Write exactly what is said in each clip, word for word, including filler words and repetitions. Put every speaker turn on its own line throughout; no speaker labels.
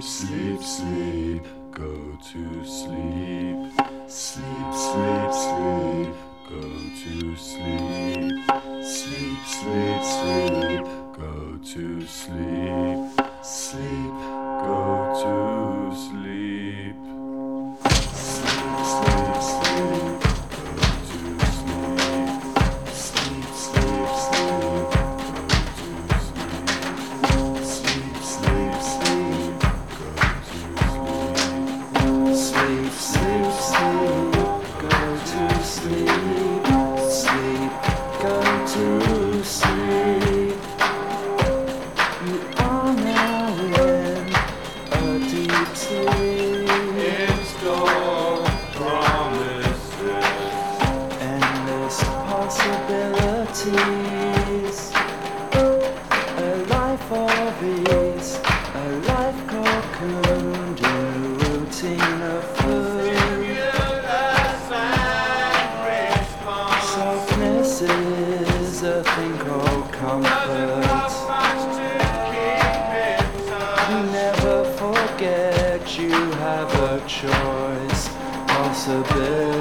sleep, sleep, go to sleep. Sleep, sleep, sleep, go to sleep. Sleep, sleep, sleep, go to sleep. Sleep, go to sleep. Sleep, sleep, sleep, go to sleep. Sleep, sleep, sleep, go to sleep. Sleep, sleep, sleep, go to sleep. Sleep, sleep, sleep, go to sleep. Sleep, go to sleep. You are now in a deep sleep. Install promises, endless possibilities. A life of ease, a life cocooned in a routine of food. Softness is a thing called comfort. Never forget you have a choice, possibilities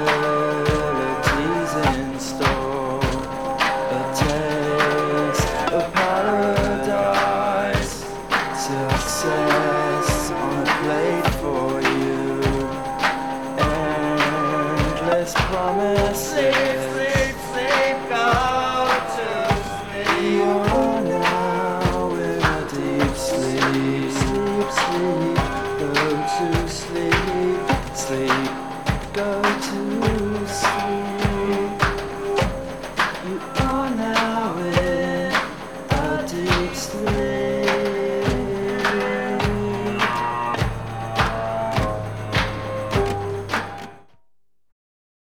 in store, a taste of paradise, success on a plate for you, endless promises. Sleep, sleep, go to sleep. You're now in a deep sleep. Sleep, sleep, go to sleep. Sleep, go to sleep. You